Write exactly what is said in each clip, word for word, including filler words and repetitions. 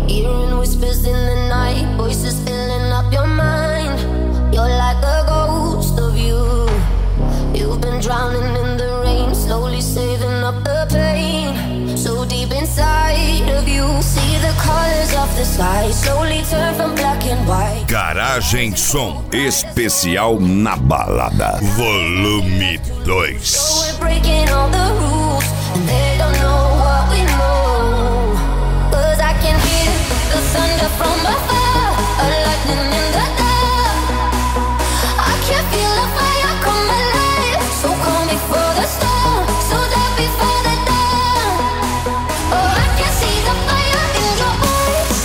Hearing whispers in the night, voices filling up your mind. You're like a ghost of you. You've been drowning in the rain, slowly saving up the pain. So deep inside of you, see the colors of the sky slowly turn from black and white. Garagem Som especial na balada, volume dois. So we're breaking all the rules, and they don't know what we know. Cause I can hear the thunder from afar, a lightning in the dark. I can feel the fire come alive, so calm before the storm, so dark before the dawn. Oh, I can see the fire in your eyes,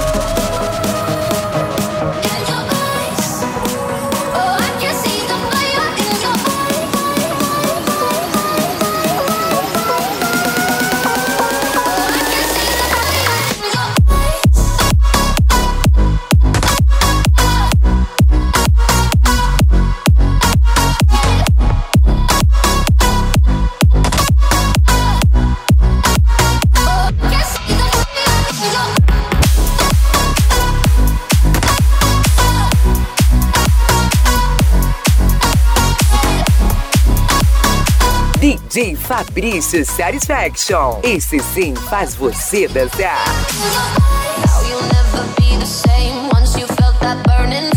in your eyes. Oh, I can see the fire in your eyes. Oh, I can see the fire in your D J Fabrício Satisfaction. Esse sim faz você dançar. Now you'll never be the same once you felt that burning